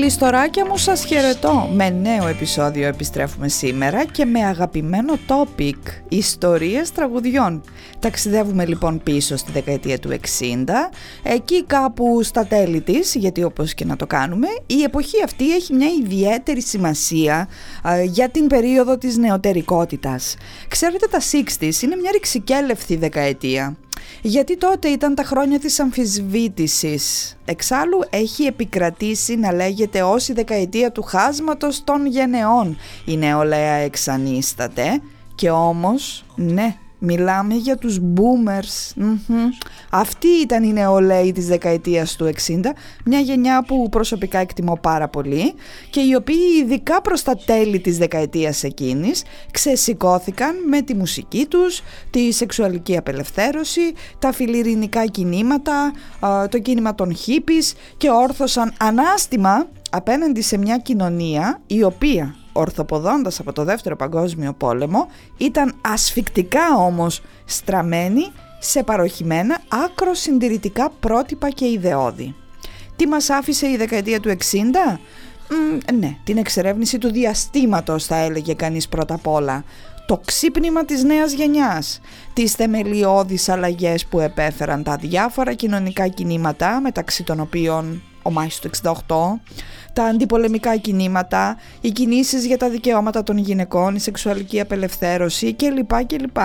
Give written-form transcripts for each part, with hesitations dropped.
Γλιστοράκια μου, σας χαιρετώ. Με νέο επεισόδιο επιστρέφουμε σήμερα και με αγαπημένο topic, ιστορίες τραγουδιών. Ταξιδεύουμε λοιπόν πίσω στη δεκαετία του 60, εκεί κάπου στα τέλη της, γιατί όπως και να το κάνουμε, η εποχή αυτή έχει μια ιδιαίτερη σημασία για την περίοδο της νεωτερικότητας. Ξέρετε, τα 60's είναι μια ρηξικέλευθη δεκαετία. Γιατί τότε ήταν τα χρόνια της αμφισβήτησης. Εξάλλου έχει επικρατήσει να λέγεται ως η δεκαετία του χάσματος των γενεών. Η νεολαία εξανίσταται και όμως, ναι, μιλάμε για τους boomers. Αυτή ήταν η νεολαίοι της δεκαετίας του 60, μια γενιά που προσωπικά εκτιμώ πάρα πολύ και οι οποίοι ειδικά προς τα τέλη της δεκαετίας εκείνης ξεσηκώθηκαν με τη μουσική τους, τη σεξουαλική απελευθέρωση, τα φιλιρινικά κινήματα, το κίνημα των hippies και όρθωσαν ανάστημα απέναντι σε μια κοινωνία η οποία, ορθοποδώντας από το Δεύτερο Παγκόσμιο Πόλεμο, ήταν ασφικτικά όμως στραμμένη σε παροχημένα άκρο συντηρητικά πρότυπα και ιδεώδη. Τι μας άφησε η δεκαετία του 60? Ναι, την εξερεύνηση του διαστήματος θα έλεγε κανείς πρώτα απ' όλα. Το ξύπνημα της νέας γενιάς, τις θεμελιώδεις αλλαγές που επέφεραν τα διάφορα κοινωνικά κινήματα, μεταξύ των οποίων ο Μάης του 68, τα αντιπολεμικά κινήματα, οι κινήσεις για τα δικαιώματα των γυναικών, η σεξουαλική απελευθέρωση κλπ.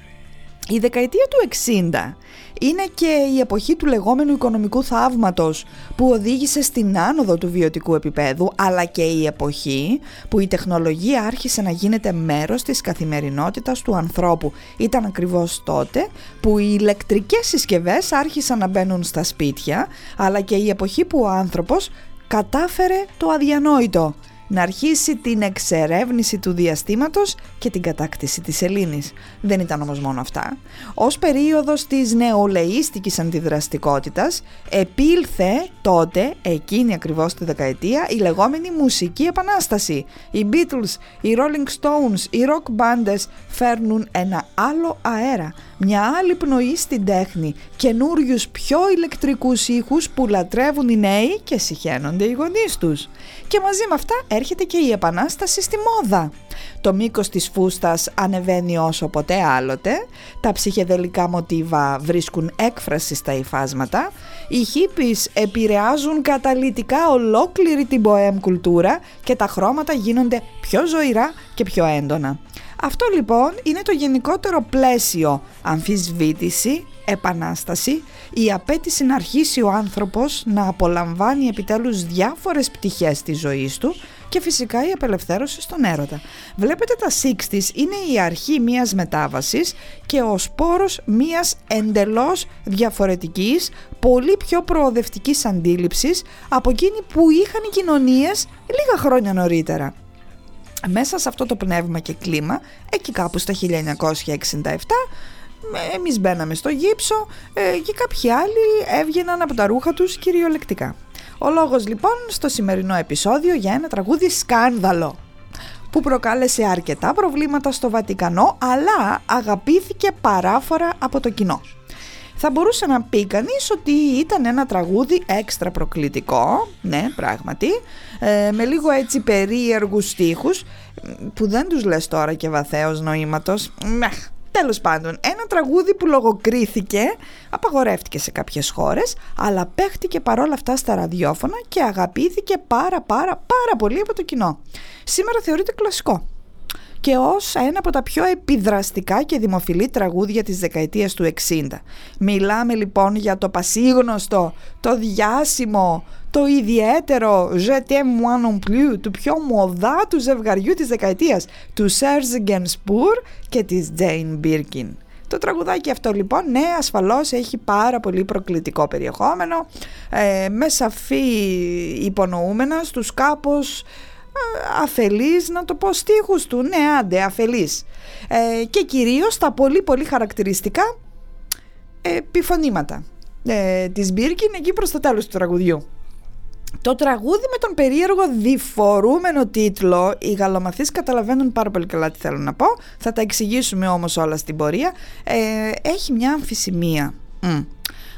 Η δεκαετία του 60 είναι και η εποχή του λεγόμενου οικονομικού θαύματος που οδήγησε στην άνοδο του βιωτικού επίπεδου, αλλά και η εποχή που η τεχνολογία άρχισε να γίνεται μέρος της καθημερινότητας του ανθρώπου. Ήταν ακριβώς τότε που οι ηλεκτρικές συσκευές άρχισαν να μπαίνουν στα σπίτια, αλλά και η εποχή που ο άνθρωπος κατάφερε το αδιανόητο, να αρχίσει την εξερεύνηση του διαστήματος και την κατάκτηση της Ελλήνης. Δεν ήταν όμως μόνο αυτά. Ως περίοδος της νεολαίστικης αντιδραστικότητας επήλθε τότε, εκείνη ακριβώς τη δεκαετία, η λεγόμενη μουσική επανάσταση. Οι Beatles, οι Rolling Stones, οι rock μπάντες φέρνουν ένα άλλο αέρα, μια άλλη πνοή στην τέχνη, καινούριους πιο ηλεκτρικούς ήχους που λατρεύουν οι νέοι και συχαίνονται οι γονείς τους. Και μαζί με αυτά έρχεται και η επανάσταση στη μόδα. Το μήκος της φούστας ανεβαίνει όσο ποτέ άλλοτε, τα ψυχεδελικά μοτίβα βρίσκουν έκφραση στα υφάσματα, οι hippies επηρεάζουν καταλυτικά ολόκληρη την μποέμ κουλτούρα και τα χρώματα γίνονται πιο ζωηρά και πιο έντονα. Αυτό λοιπόν είναι το γενικότερο πλαίσιο: αμφισβήτηση, επανάσταση, η απέτηση να αρχίσει ο άνθρωπος να απολαμβάνει επιτέλους διάφορες πτυχές της ζωής του και φυσικά η απελευθέρωση στον έρωτα. Βλέπετε, τα 60's είναι η αρχή μιας μετάβασης και ο σπόρος μιας εντελώς διαφορετικής, πολύ πιο προοδευτικής αντίληψης από εκείνη που είχαν οι κοινωνίες λίγα χρόνια νωρίτερα. Μέσα σε αυτό το πνεύμα και κλίμα, εκεί κάπου στα 1967, εμείς μπαίναμε στο γύψο και κάποιοι άλλοι έβγαιναν από τα ρούχα τους κυριολεκτικά. Ο λόγος λοιπόν στο σημερινό επεισόδιο για ένα τραγούδι σκάνδαλο που προκάλεσε αρκετά προβλήματα στο Βατικανό, αλλά αγαπήθηκε παράφορα από το κοινό. Θα μπορούσε να πει κανείς ότι ήταν ένα τραγούδι έξτρα προκλητικό, ναι πράγματι, με λίγο έτσι περίεργους στίχους που δεν τους λες τώρα και βαθέως νοήματος. Τέλος πάντων, ένα τραγούδι που λογοκρίθηκε, απαγορεύτηκε σε κάποιες χώρες, αλλά παίχτηκε παρόλα αυτά στα ραδιόφωνα και αγαπήθηκε πάρα πολύ από το κοινό. Σήμερα θεωρείται κλασικό και ως ένα από τα πιο επιδραστικά και δημοφιλή τραγούδια της δεκαετίας του 60. Μιλάμε λοιπόν για το πασίγνωστο, το διάσημο, το ιδιαίτερο Je t'aime moi non plus του πιο μοδάτου ζευγαριού της δεκαετίας, του Serge Gainsbourg και της Jane Birkin. Το τραγουδάκι αυτό λοιπόν, ναι, ασφαλώς έχει πάρα πολύ προκλητικό περιεχόμενο, με σαφή υπονοούμενα στους κάπως αφελείς, να το πω, στίχους του, ναι άντε αφελείς, και κυρίως τα πολύ χαρακτηριστικά επιφωνήματα της Birkin εκεί προς το τέλος του τραγουδιού. Το τραγούδι με τον περίεργο διφορούμενο τίτλο, οι γαλλομαθείς καταλαβαίνουν πάρα πολύ καλά τι θέλω να πω, θα τα εξηγήσουμε όμως όλα στην πορεία, έχει μια αμφισημία.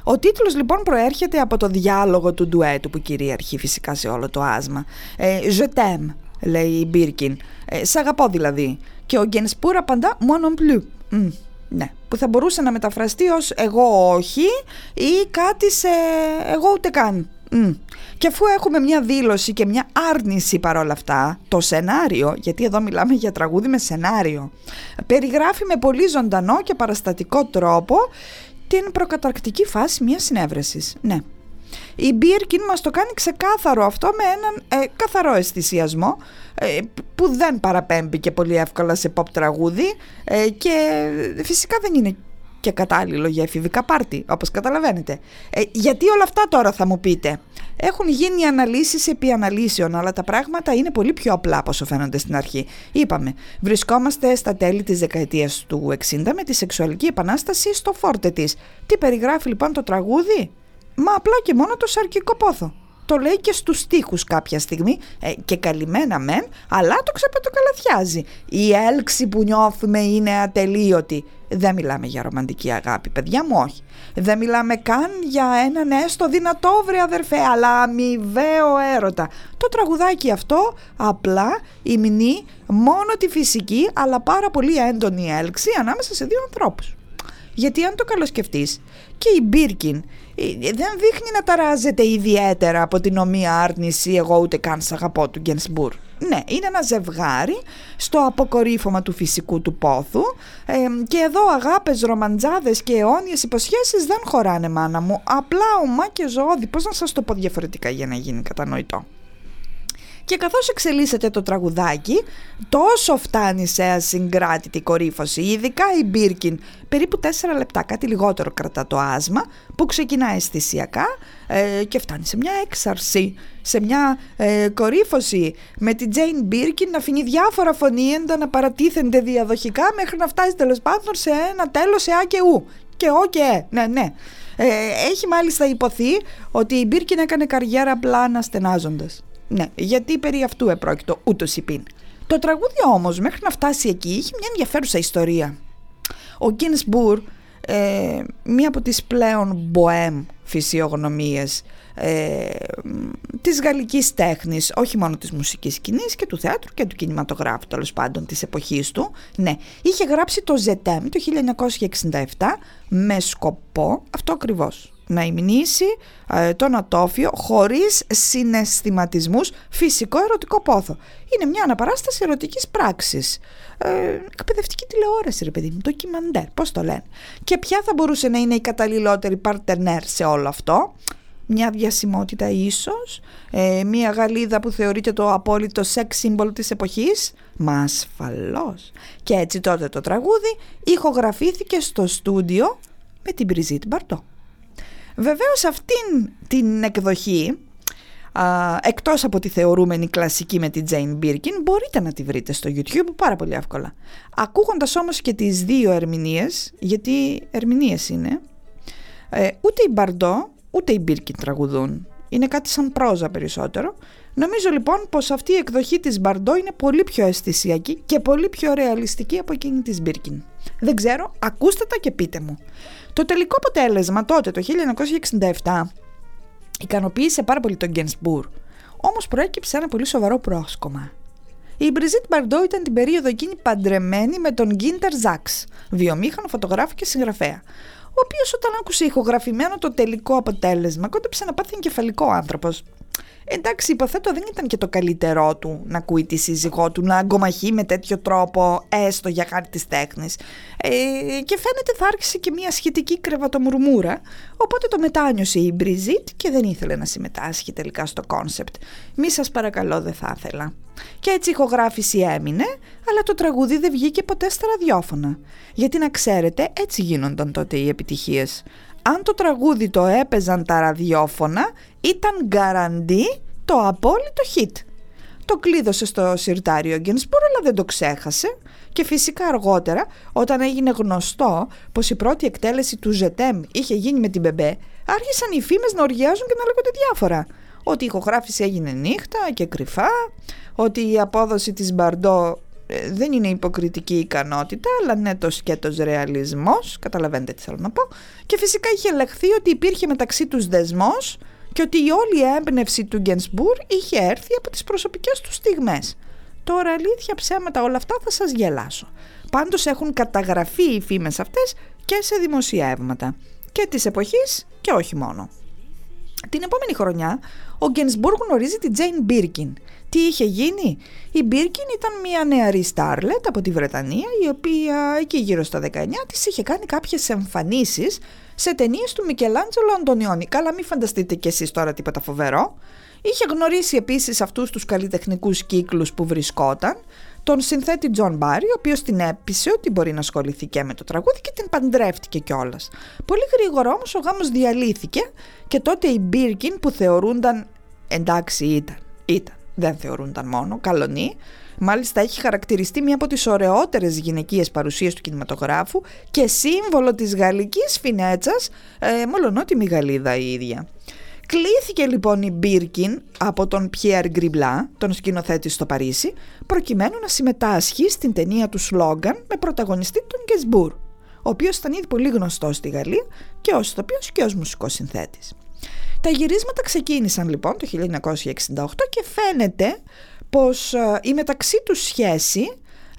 Ο τίτλος λοιπόν προέρχεται από το διάλογο του ντουέτου που κυριαρχεί φυσικά σε όλο το άσμα. Je t'aime, λέει η Μπίρκιν. Σ' αγαπώ δηλαδή. Και ο Γκενσπούρ απαντά moi non plus. Ναι, που θα μπορούσε να μεταφραστεί ως εγώ όχι ή κάτι σε εγώ ούτε καν. Και αφού έχουμε μια δήλωση και μια άρνηση παρόλα αυτά, το σενάριο, γιατί εδώ μιλάμε για τραγούδι με σενάριο, περιγράφει με πολύ ζωντανό και παραστατικό τρόπο την προκαταρκτική φάση μιας συνέβρεσης. Ναι. Η Μπίρκιν μας το κάνει ξεκάθαρο αυτό με έναν καθαρό αισθησιασμό που δεν παραπέμπει και πολύ εύκολα σε pop τραγούδι και φυσικά δεν είναι και κατάλληλο για εφηβικά πάρτι, όπως καταλαβαίνετε. Γιατί όλα αυτά τώρα θα μου πείτε? Έχουν γίνει αναλύσεις επί αναλύσεων, αλλά τα πράγματα είναι πολύ πιο απλά από όσο φαίνονται στην αρχή. Είπαμε, βρισκόμαστε στα τέλη της δεκαετίας του 60 με τη σεξουαλική επανάσταση στο φόρτε της. Τι περιγράφει λοιπόν το τραγούδι? Μα απλά και μόνο το σαρκικό πόθο. Το λέει και στους στίχους κάποια στιγμή και καλυμμένα μεν, αλλά το ξεπετοκαλαθιάζει. Η έλξη που νιώθουμε είναι ατελείωτη. Δεν μιλάμε για ρομαντική αγάπη, παιδιά μου, όχι. Δεν μιλάμε καν για έναν έστω δυνατό βρε αδερφέ, αλλά αμοιβαίο έρωτα. Το τραγουδάκι αυτό απλά υμνεί μόνο τη φυσική αλλά πάρα πολύ έντονη έλξη ανάμεσα σε δύο ανθρώπους. Γιατί αν το καλοσκεφτείς, και η Μπίρκιν δεν δείχνει να ταράζεται ιδιαίτερα από την ομοία άρνηση εγώ ούτε καν σ' αγαπώ του Γκενσπούρ. Ναι, είναι ένα ζευγάρι στο αποκορύφωμα του φυσικού του πόθου και εδώ αγάπες, ρομαντζάδες και αιώνιες υποσχέσεις δεν χωράνε, μάνα μου. Απλά ομά και ζωώδη, πώς να σας το πω διαφορετικά για να γίνει κατανοητό. Και καθώς εξελίσσεται το τραγουδάκι, τόσο φτάνει σε ασυγκράτητη κορύφωση, ειδικά η Μπίρκιν, περίπου 4 λεπτά, κάτι λιγότερο κρατά το άσμα, που ξεκινά αισθησιακά και φτάνει σε μια έξαρση, σε μια κορύφωση, με την Τζέιν Μπίρκιν να αφήνει διάφορα φωνήεντα να παρατίθενται διαδοχικά μέχρι να φτάσει τέλος πάντων σε ένα τέλος σε α και ου. Και ο και ναι. Έχει μάλιστα υποθεί ότι η Μπίρκιν έκανε καριέρα απλά αναστενάζοντας. Ναι, γιατί περί αυτού επρόκειτο ούτως υπήν. Το τραγούδι όμως μέχρι να φτάσει εκεί είχε μια ενδιαφέρουσα ιστορία. Ο Γκενσπούρ, μία από τις πλέον μποέμ φυσιογνωμίες της γαλλικής τέχνης, όχι μόνο της μουσικής σκηνής και του θεάτρου και του κινηματογράφου τέλος πάντων της εποχής του, ναι, είχε γράψει το Je t'aime το 1967 με σκοπό αυτό ακριβώς, να υμνήσει τον ατόφιο χωρίς συναισθηματισμούς φυσικό ερωτικό πόθο. Είναι μια αναπαράσταση ερωτικής πράξης. Εκπαιδευτική τηλεόραση, ρε παιδί μου, ντοκιμαντέρ, πώς το λένε. Και ποια θα μπορούσε να είναι η καταλληλότερη παρτενέρ σε όλο αυτό? Μια διασημότητα ίσως, μια Γαλλίδα που θεωρείται το απόλυτο σεξ σύμβολο της εποχής? Μα ασφαλώς. Και έτσι τότε το τραγούδι ηχογραφήθηκε στο στούντιο με την Brigitte Bardot. Βεβαίως αυτήν την εκδοχή, εκτός από τη θεωρούμενη κλασική με την Jane Birkin, μπορείτε να τη βρείτε στο YouTube πάρα πολύ εύκολα. Ακούγοντας όμως και τις δύο ερμηνείες, γιατί ερμηνείες είναι, ούτε η Bardot ούτε η Birkin τραγουδούν. Είναι κάτι σαν πρόζα περισσότερο. Νομίζω λοιπόν πως αυτή η εκδοχή της Bardot είναι πολύ πιο αισθησιακή και πολύ πιο ρεαλιστική από εκείνη της Birkin. Δεν ξέρω, ακούστε τα και πείτε μου. Το τελικό αποτέλεσμα τότε, το 1967, ικανοποίησε πάρα πολύ τον Γκενσπούρ. Όμως προέκυψε ένα πολύ σοβαρό πρόσκομα. Η Brigitte Bardot ήταν την περίοδο εκείνη παντρεμένη με τον Γκίντερ Ζάξ, βιομήχανο, φωτογράφο και συγγραφέα, ο οποίος όταν άκουσε ηχογραφημένο το τελικό αποτέλεσμα κόντεψε να πάθει εγκεφαλικό άνθρωπος. Εντάξει, υποθέτω δεν ήταν και το καλύτερό του να ακούει τη σύζυγό του να αγκομαχεί με τέτοιο τρόπο, έστω για χάρη της τέχνης. Και φαίνεται θα άρχισε και μια σχετική κρεβατομουρμούρα, οπότε το μετάνιωσε η Brigitte και δεν ήθελε να συμμετάσχει τελικά στο κόνσεπτ. Μη σας παρακαλώ, δεν θα ήθελα. Και έτσι η ηχογράφηση έμεινε, αλλά το τραγούδι δεν βγήκε ποτέ στα ραδιόφωνα. Γιατί να ξέρετε, έτσι γίνονταν τότε οι επιτυχίες. Αν το τραγούδι το έπαιζαν τα ραδιόφωνα, ήταν γκαραντί το απόλυτο hit. Το κλείδωσε στο συρτάριο Γκενσπούρ, αλλά δεν το ξέχασε και φυσικά αργότερα, όταν έγινε γνωστό πως η πρώτη εκτέλεση του Je t'aime είχε γίνει με την Μπεμπέ, άρχισαν οι φήμες να οργιάζουν και να λέγονται διάφορα. Ότι η ηχογράφηση έγινε νύχτα και κρυφά, ότι η απόδοση της Bardot δεν είναι υποκριτική ικανότητα, αλλά ναι το σκέτος ρεαλισμός, καταλαβαίνετε τι θέλω να πω, και φυσικά είχε ελεγχθεί ότι υπήρχε μεταξύ τους δεσμός και ότι η όλη έμπνευση του Γκενσμπουρ είχε έρθει από τις προσωπικές του στιγμές. Τώρα αλήθεια ψέματα όλα αυτά θα σας γελάσω. Πάντως έχουν καταγραφεί οι φήμες αυτές και σε δημοσιεύματα και της εποχής και όχι μόνο. Την επόμενη χρονιά ο Γκενσμπουρ γνωρίζει την Τζέιν Μπίρκιν. Τι είχε γίνει? Η Μπίρκιν ήταν μια νεαρή στάρλετ από τη Βρετανία, η οποία εκεί γύρω στα 19 της είχε κάνει κάποιες εμφανίσεις σε ταινίες του Μικελάντζελο Αντωνιόνι. Καλά, μην φανταστείτε κι εσείς τώρα τίποτα φοβερό. Είχε γνωρίσει επίσης αυτούς τους καλλιτεχνικούς κύκλους που βρισκόταν, τον συνθέτη Τζον Μπάρι, ο οποίος την έπεισε ότι μπορεί να ασχοληθεί και με το τραγούδι και την παντρεύτηκε κιόλας. Πολύ γρήγορα όμως ο γάμος διαλύθηκε και τότε η Μπίρκιν, που θεωρούνταν, εντάξει ήταν, δεν θεωρούνταν μόνο, καλονή, μάλιστα έχει χαρακτηριστεί μία από τις ωραιότερες γυναικείες παρουσίες του κινηματογράφου και σύμβολο της γαλλικής φινέτσας, μολονότι μη Γαλλίδα η ίδια. Κλήθηκε λοιπόν η Μπίρκιν από τον Πιέρ Γκριμπλά, τον σκηνοθέτη στο Παρίσι, προκειμένου να συμμετάσχει στην ταινία του Σλόγγαν με πρωταγωνιστή τον Γκενσμπουρ, ο οποίος ήταν ήδη πολύ γνωστός στη Γαλλία και ως ηθοποιός και ως μουσικός συνθέτης. Τα γυρίσματα ξεκίνησαν λοιπόν το 1968 και φαίνεται πως η μεταξύ τους σχέση,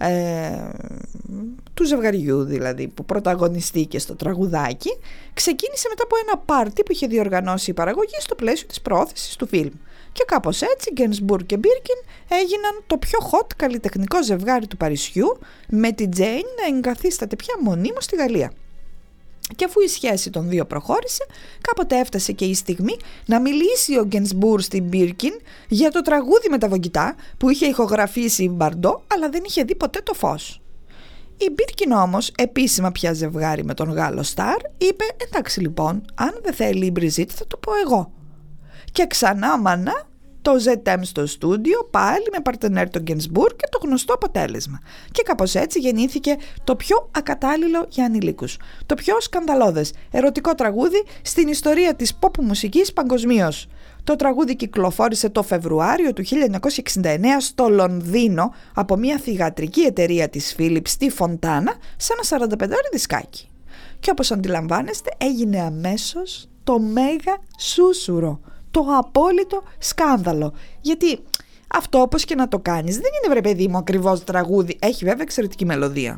του ζευγαριού δηλαδή που πρωταγωνιστήκε στο τραγουδάκι, ξεκίνησε μετά από ένα πάρτι που είχε διοργανώσει η παραγωγή στο πλαίσιο της προώθησης του φιλμ. Και κάπως έτσι Γκενσμπουρ και Μπίρκιν έγιναν το πιο hot καλλιτεχνικό ζευγάρι του Παρισιού, με την Τζέιν να εγκαθίσταται πια μονίμως στη Γαλλία. Και αφού η σχέση των δύο προχώρησε, κάποτε έφτασε και η στιγμή να μιλήσει ο Γκενσμπουρ στην Μπίρκιν για το τραγούδι με τα βογγητά που είχε ηχογραφήσει η Μπαρντό, αλλά δεν είχε δει ποτέ το φως. Η Μπίρκιν όμως, επίσημα πια ζευγάρι με τον Γάλλο στάρ, είπε εντάξει λοιπόν, αν δεν θέλει η Μπριζίτ θα το πω εγώ. Και ξανά μανά το ZM στο στούντιο, πάλι με παρτενέρ τον Γκενσμπουρ και το γνωστό αποτέλεσμα. Και κάπως έτσι γεννήθηκε το πιο ακατάλληλο για ανηλίκους, το πιο σκανδαλώδες ερωτικό τραγούδι στην ιστορία της pop μουσικής παγκοσμίως. Το τραγούδι κυκλοφόρησε το Φεβρουάριο του 1969 στο Λονδίνο από μια θυγατρική εταιρεία της Philips στη Φοντάνα σε ένα 45 δισκάκι. Και όπως αντιλαμβάνεστε έγινε αμέσως το μέγα σούσουρο, το απόλυτο σκάνδαλο. Γιατί αυτό όπως και να το κάνεις δεν είναι, βρε παιδί μου, ακριβώς τραγούδι. Έχει βέβαια εξαιρετική μελωδία.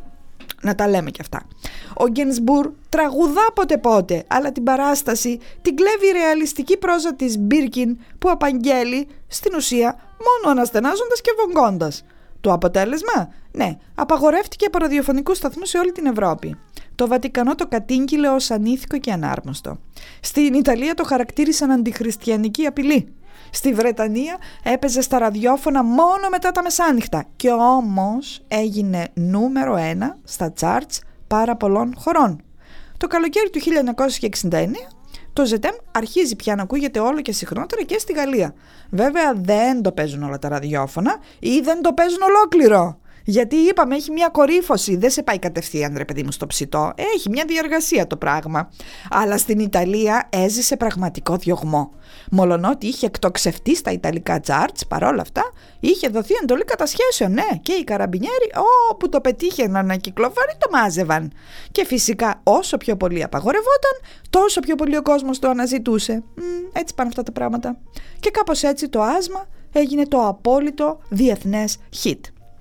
Να τα λέμε κι αυτά. Ο Γκενσμπουρ τραγουδά πότε, αλλά την παράσταση την κλέβει η ρεαλιστική πρόζα της Μπίρκιν που απαγγέλει στην ουσία μόνο αναστενάζοντας και βογγώντας. Το αποτέλεσμα? Ναι, απαγορεύτηκε από ραδιοφωνικούς σταθμούς σε όλη την Ευρώπη. Το Βατικανό το κατήγγειλε ως ανήθικο και ανάρμοστο. Στην Ιταλία το χαρακτήρισαν αντιχριστιανική απειλή. Στη Βρετανία έπαιζε στα ραδιόφωνα μόνο μετά τα μεσάνυχτα και όμως έγινε νούμερο 1 στα charts πάρα πολλών χωρών. Το καλοκαίρι του 1969 το ZM αρχίζει πια να ακούγεται όλο και συχνότερα και στη Γαλλία. Βέβαια δεν το παίζουν όλα τα ραδιόφωνα ή δεν το παίζουν ολόκληρο. Γιατί είπαμε έχει μια κορύφωση, δεν σε πάει κατευθείαν ρε παιδί μου στο ψητό, έχει μια διαργασία το πράγμα. Αλλά στην Ιταλία έζησε πραγματικό διωγμό. Μολονότι είχε εκτοξευτεί στα ιταλικά charts, παρόλα αυτά είχε δοθεί εντολή κατασχέσεων, ναι, και οι καραμπινιέροι όπου το πετύχαιναν να κυκλοφορεί το μάζευαν. Και φυσικά όσο πιο πολύ απαγορευόταν, τόσο πιο πολύ ο κόσμος το αναζητούσε. Έτσι πάνε αυτά τα πράγματα. Και κάπως έτσι το άσμα έγινε το απόλυτο διεθνές hit.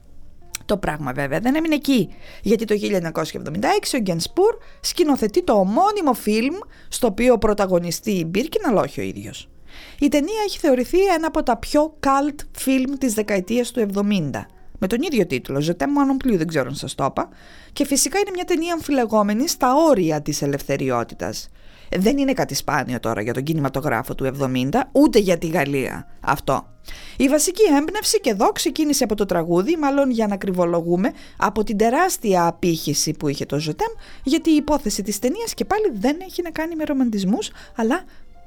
Το πράγμα βέβαια δεν έμεινε εκεί, γιατί το 1976 ο Γκενσμπουρ σκηνοθετεί το ομώνυμο φιλμ στο οποίο πρωταγωνιστεί η Μπίρκιν, αλλά όχι ο ίδιος. Η ταινία έχει θεωρηθεί ένα από τα πιο cult φιλμ της δεκαετίας του 70, με τον ίδιο τίτλο, Je t'aime moi non plus, δεν ξέρω αν σας το είπα, και φυσικά είναι μια ταινία αμφιλεγόμενη στα όρια της ελευθεριότητας. Δεν είναι κάτι σπάνιο τώρα για τον κινηματογράφο του 70, ούτε για τη Γαλλία αυτό. Η βασική έμπνευση και εδώ ξεκίνησε από το τραγούδι, μάλλον για να κρυβολογούμε, από την τεράστια απήχηση που είχε το Je t'aime, γιατί η υπόθεση της ταινίας και πάλι δεν έχει να κάνει με ρομαντισμούς, αλλά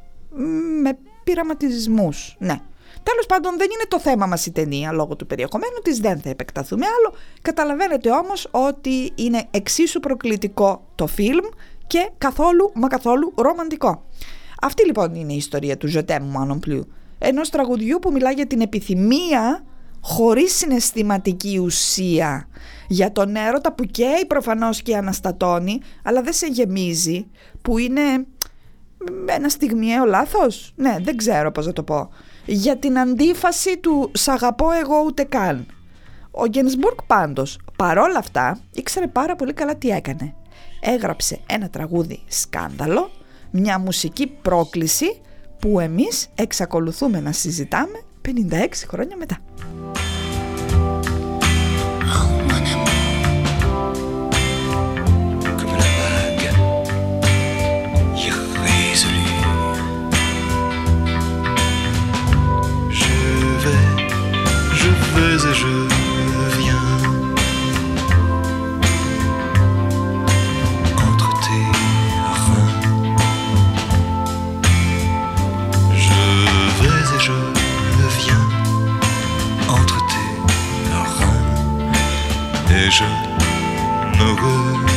με πειραματισμούς, ναι. Τέλος πάντων δεν είναι το θέμα μας η ταινία, λόγω του περιεχομένου της δεν θα επεκταθούμε άλλο. Καταλαβαίνετε όμως ότι είναι εξίσου προκλητικό το φιλμ και καθόλου μα καθόλου ρομαντικό. Αυτή λοιπόν είναι η ιστορία του Je t'aime moi non plus, ενός τραγουδιού που μιλά για την επιθυμία χωρίς συναισθηματική ουσία, για τον έρωτα που καίει προφανώς και αναστατώνει, αλλά δεν σε γεμίζει, που είναι ένα στιγμιαίο λάθος. Ναι, δεν ξέρω πώς να το πω. Για την αντίφαση του «σ' αγαπώ εγώ ούτε καν». Ο Γκένσμπουργκ πάντως, παρόλα αυτά, ήξερε πάρα πολύ καλά τι έκανε. Έγραψε ένα τραγούδι σκάνδαλο, μια μουσική πρόκληση που εμείς εξακολουθούμε να συζητάμε 56 χρόνια μετά. Et je viens entre tes reins. Je vais et je viens entre tes reins. Et je me